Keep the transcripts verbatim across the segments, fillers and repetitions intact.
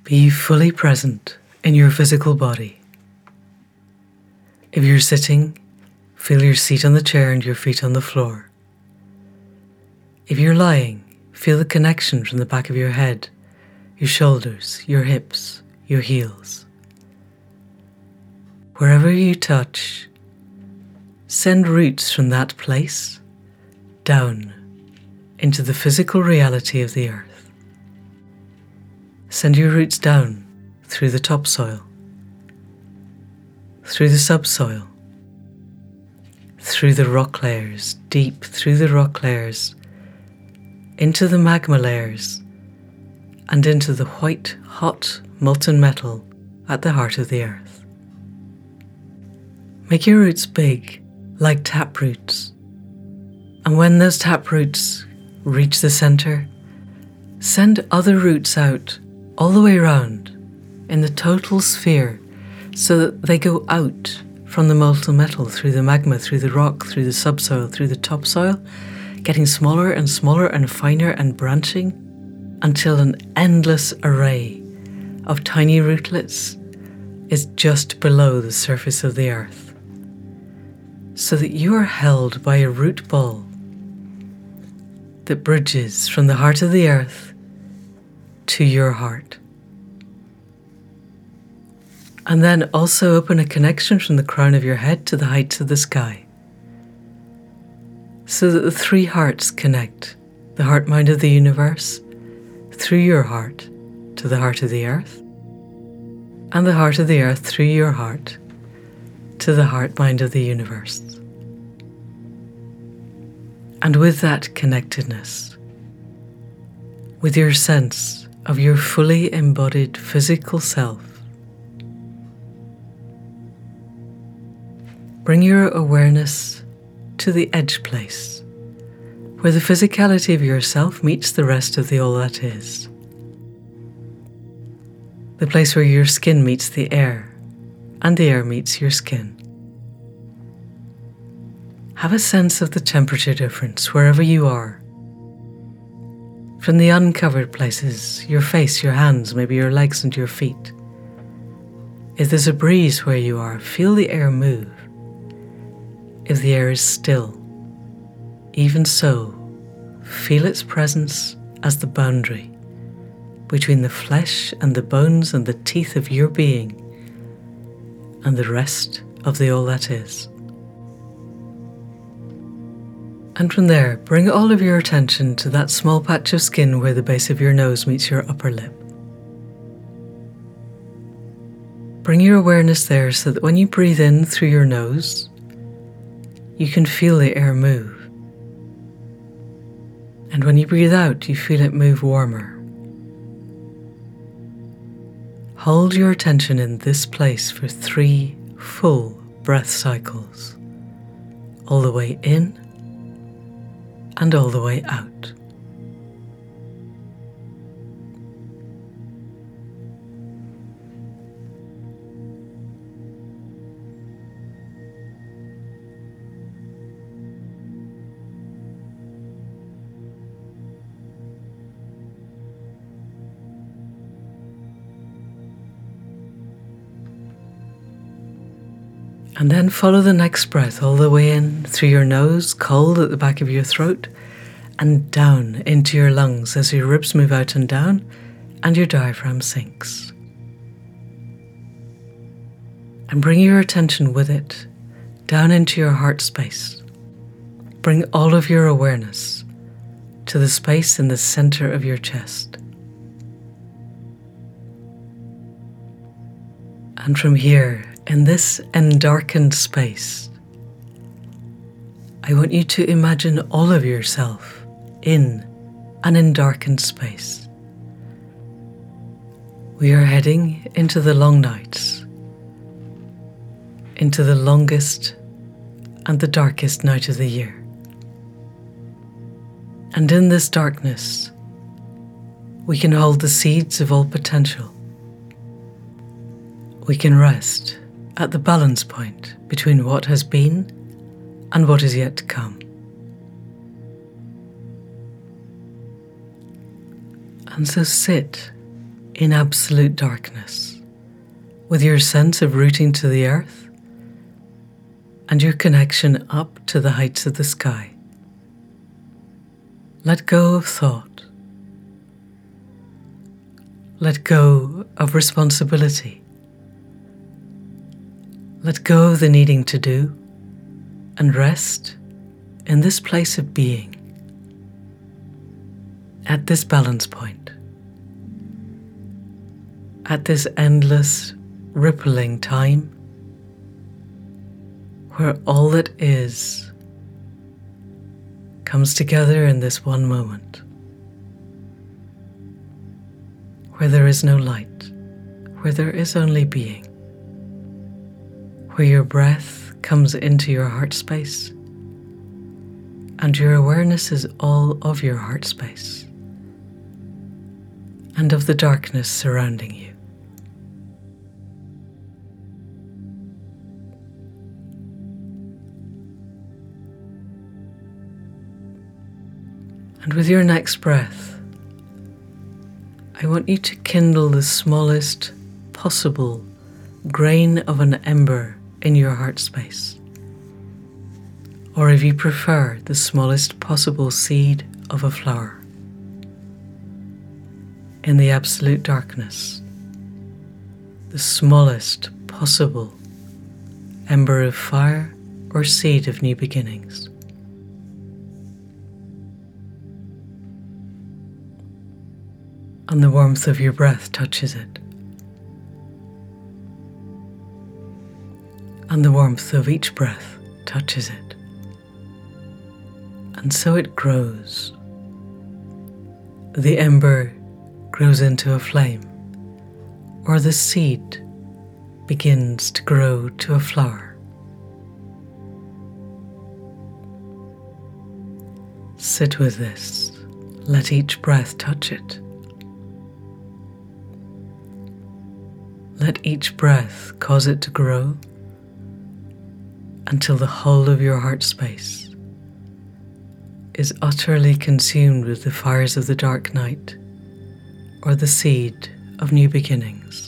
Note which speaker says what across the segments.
Speaker 1: Be fully present in your physical body. If you're sitting, feel your seat on the chair and your feet on the floor. If you're lying, feel the connection from the back of your head, your shoulders, your hips, your heels. Wherever you touch, send roots from that place down into the physical reality of the earth. Send your roots down through the topsoil, through the subsoil, through the rock layers, deep through the rock layers, into the magma layers, and into the white, hot, molten metal at the heart of the earth. Make your roots big, like tap roots. And when those tap roots reach the center, send other roots out all the way around in the total sphere so that they go out from the molten metal through the magma, through the rock, through the subsoil, through the topsoil, getting smaller and smaller and finer and branching until an endless array of tiny rootlets is just below the surface of the earth, so that you are held by a root ball that bridges from the heart of the earth to your heart. And then also open a connection from the crown of your head to the heights of the sky, so that the three hearts connect, the heart mind of the universe, through your heart to the heart of the earth, and the heart of the earth through your heart to the heart mind of the universe. And with that connectedness, with your sense of your fully embodied physical self, bring your awareness to the edge place, where the physicality of yourself meets the rest of the all that is. The place where your skin meets the air, and the air meets your skin. Have a sense of the temperature difference wherever you are. From the uncovered places, your face, your hands, maybe your legs and your feet. If there's a breeze where you are, feel the air move. If the air is still, even so, feel its presence as the boundary between the flesh and the bones and the teeth of your being and the rest of the all that is. And from there, bring all of your attention to that small patch of skin where the base of your nose meets your upper lip. Bring your awareness there so that when you breathe in through your nose, you can feel the air move. And when you breathe out, you feel it move warmer. Hold your attention in this place for three full breath cycles, all the way in and all the way out. And then follow the next breath all the way in through your nose, cold at the back of your throat, and down into your lungs as your ribs move out and down and your diaphragm sinks. And bring your attention with it down into your heart space. Bring all of your awareness to the space in the center of your chest. And from here, in this endarkened space, I want you to imagine all of yourself in an endarkened space. We are heading into the long nights, into the longest and the darkest night of the year. And in this darkness, we can hold the seeds of all potential. We can rest at the balance point between what has been and what is yet to come. And so sit in absolute darkness, with your sense of rooting to the earth and your connection up to the heights of the sky. Let go of thought. Let go of responsibility. Let go of the needing to do, and rest in this place of being, at this balance point, at this endless, rippling time, where all that is comes together in this one moment, where there is no light, where there is only being, where your breath comes into your heart space and your awareness is all of your heart space and of the darkness surrounding you. And with your next breath, I want you to kindle the smallest possible grain of an ember in your heart space. Or if you prefer, the smallest possible seed of a flower. In the absolute darkness, the smallest possible ember of fire or seed of new beginnings. And the warmth of your breath touches it. And the warmth of each breath touches it. And so it grows. The ember grows into a flame, or the seed begins to grow to a flower. Sit with this. Let each breath touch it. Let each breath cause it to grow until the whole of your heart space is utterly consumed with the fires of the dark night or the seed of new beginnings.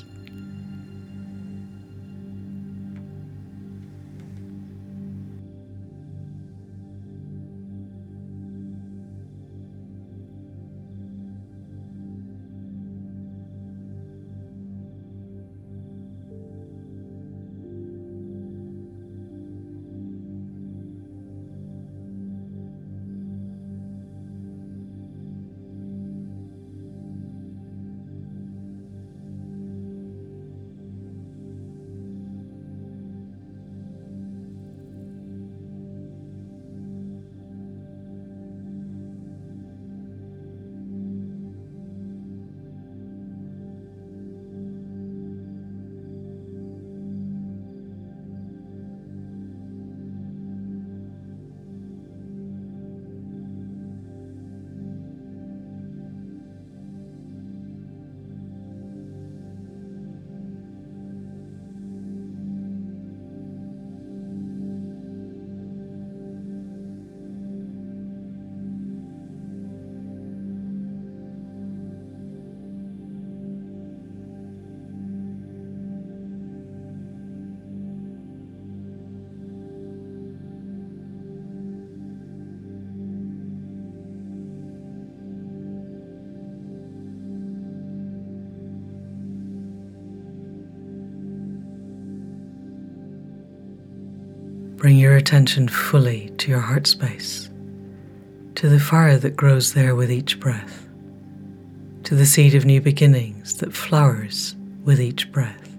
Speaker 1: Bring your attention fully to your heart space, to the fire that grows there with each breath, to the seed of new beginnings that flowers with each breath.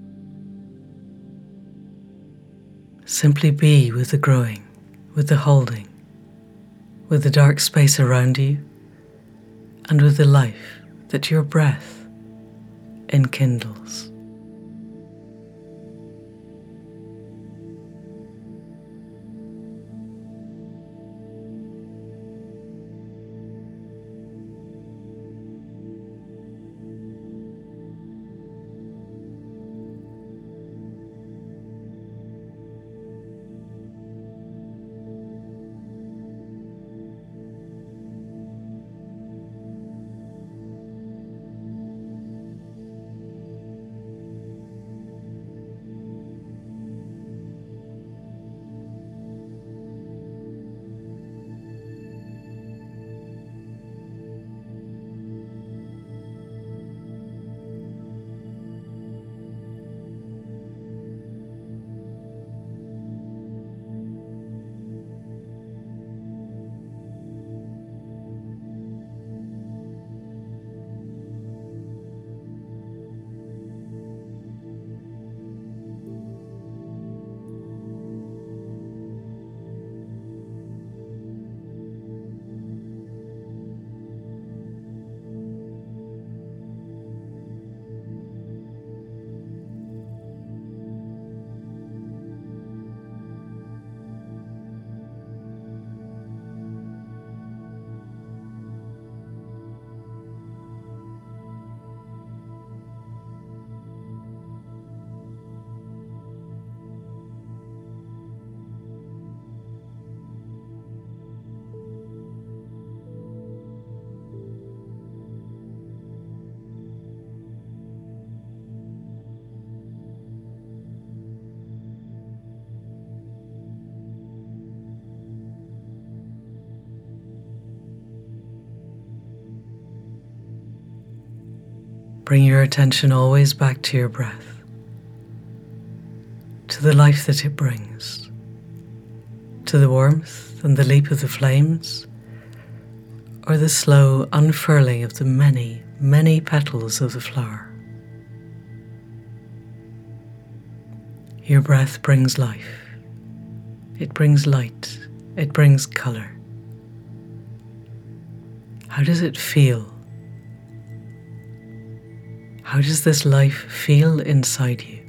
Speaker 1: Simply be with the growing, with the holding, with the dark space around you, and with the life that your breath enkindles. Bring your attention always back to your breath, to the life that it brings, to the warmth and the leap of the flames, or the slow unfurling of the many, many petals of the flower. Your breath brings life. It brings light. It brings color. How does it feel? How does this life feel inside you?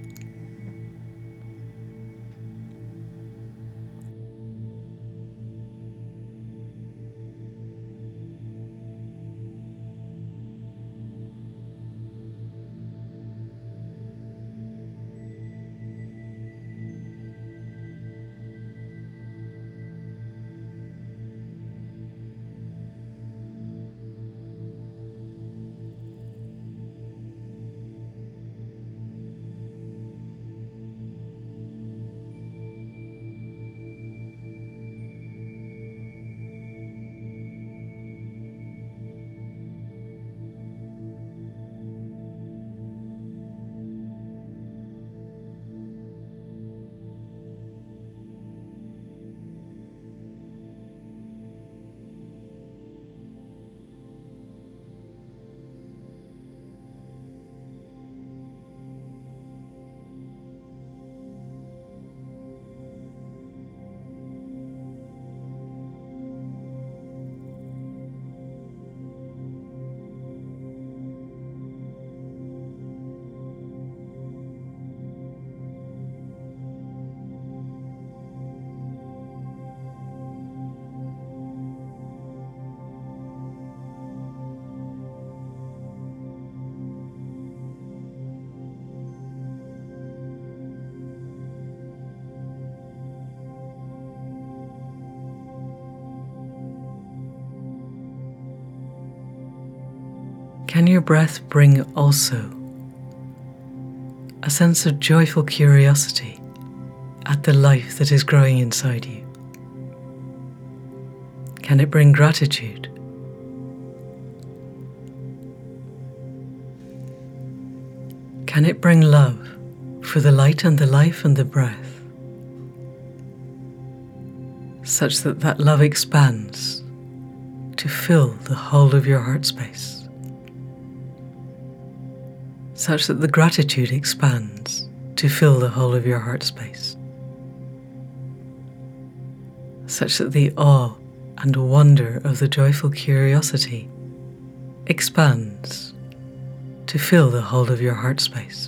Speaker 1: Can your breath bring also a sense of joyful curiosity at the life that is growing inside you? Can it bring gratitude? Can it bring love for the light and the life and the breath, such that that love expands to fill the whole of your heart space? Such that the gratitude expands to fill the whole of your heart space. Such that the awe and wonder of the joyful curiosity expands to fill the whole of your heart space.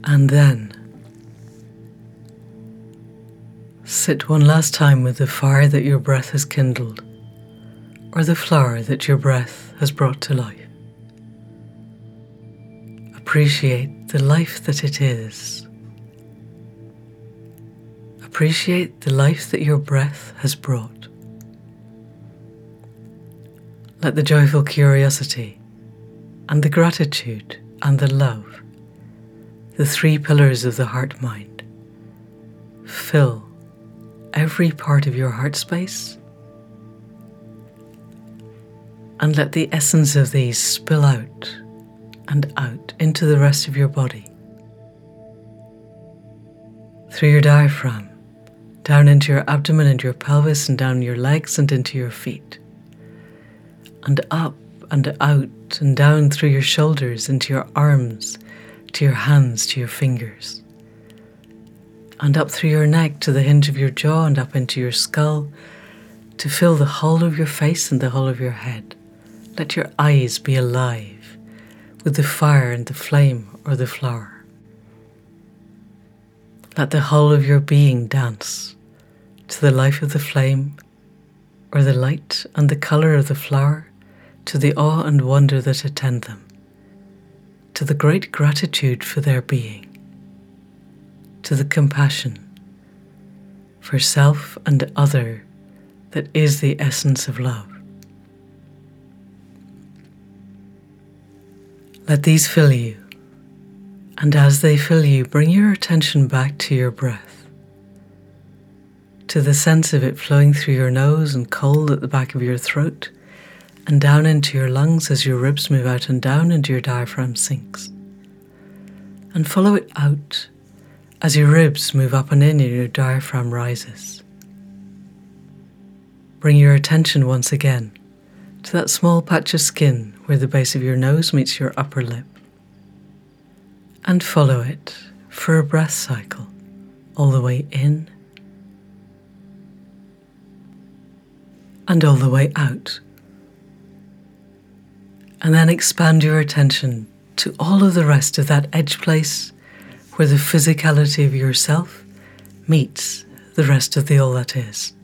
Speaker 1: And then sit one last time with the fire that your breath has kindled, or the flower that your breath has brought to life. Appreciate the life that it is. Appreciate the life that your breath has brought. Let the joyful curiosity and the gratitude and the love, the three pillars of the heart-mind, fill every part of your heart space, and let the essence of these spill out and out into the rest of your body, through your diaphragm, down into your abdomen and your pelvis, and down your legs and into your feet, and up and out and down through your shoulders, into your arms, to your hands, to your fingers, and up through your neck to the hinge of your jaw, and up into your skull, to fill the whole of your face and the whole of your head. Let your eyes be alive with the fire and the flame or the flower. Let the whole of your being dance to the life of the flame or the light and the colour of the flower, to the awe and wonder that attend them, to the great gratitude for their being, to the compassion for self and other that is the essence of love. Let these fill you, and as they fill you, bring your attention back to your breath, to the sense of it flowing through your nose and cold at the back of your throat, and down into your lungs as your ribs move out and down and your diaphragm sinks. And follow it out as your ribs move up and in and your diaphragm rises. Bring your attention once again to that small patch of skin where the base of your nose meets your upper lip, and follow it for a breath cycle all the way in and all the way out. And then expand your attention to all of the rest of that edge place where the physicality of yourself meets the rest of the all that is.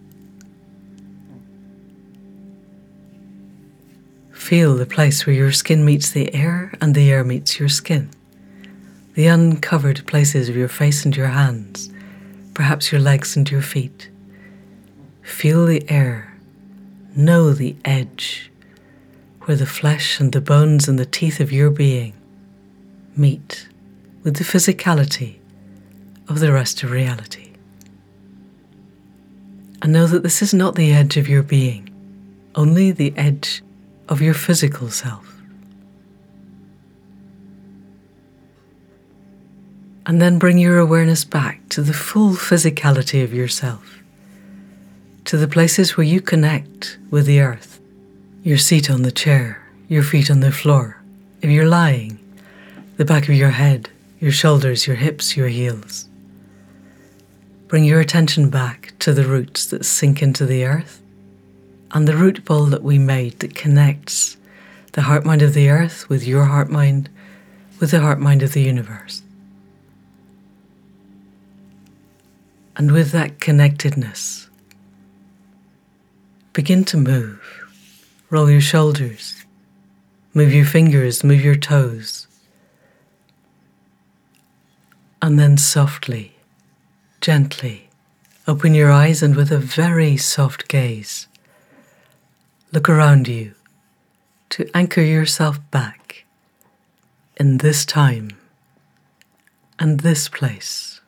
Speaker 1: Feel the place where your skin meets the air and the air meets your skin. The uncovered places of your face and your hands, perhaps your legs and your feet. Feel the air. Know the edge where the flesh and the bones and the teeth of your being meet with the physicality of the rest of reality. And know that this is not the edge of your being, only the edge of your physical self. And then bring your awareness back to the full physicality of yourself, to the places where you connect with the earth. Your seat on the chair, your feet on the floor. If you're lying, the back of your head, your shoulders, your hips, your heels. Bring your attention back to the roots that sink into the earth and the root ball that we made that connects the heart-mind of the earth with your heart-mind, with the heart-mind of the universe. And with that connectedness, begin to move. Roll your shoulders, move your fingers, move your toes, and then softly, gently, open your eyes and with a very soft gaze, look around you to anchor yourself back in this time and this place.